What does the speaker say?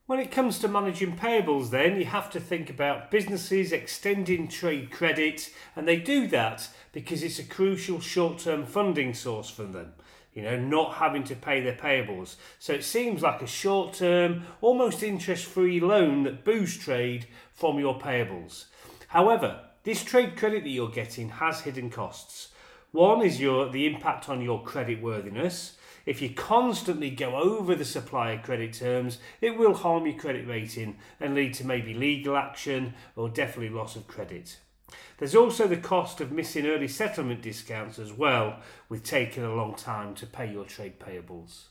When it comes to managing payables then, you have to think about businesses extending trade credit, and they do that because it's a crucial short-term funding source for them. Not having to pay their payables. So it seems like a short-term, almost interest-free loan that boosts trade from your payables. However, this trade credit that you're getting has hidden costs. One is the impact on your credit worthiness. If you constantly go over the supplier credit terms, it will harm your credit rating and lead to maybe legal action or definitely loss of credit. There's also the cost of missing early settlement discounts as well, with taking a long time to pay your trade payables.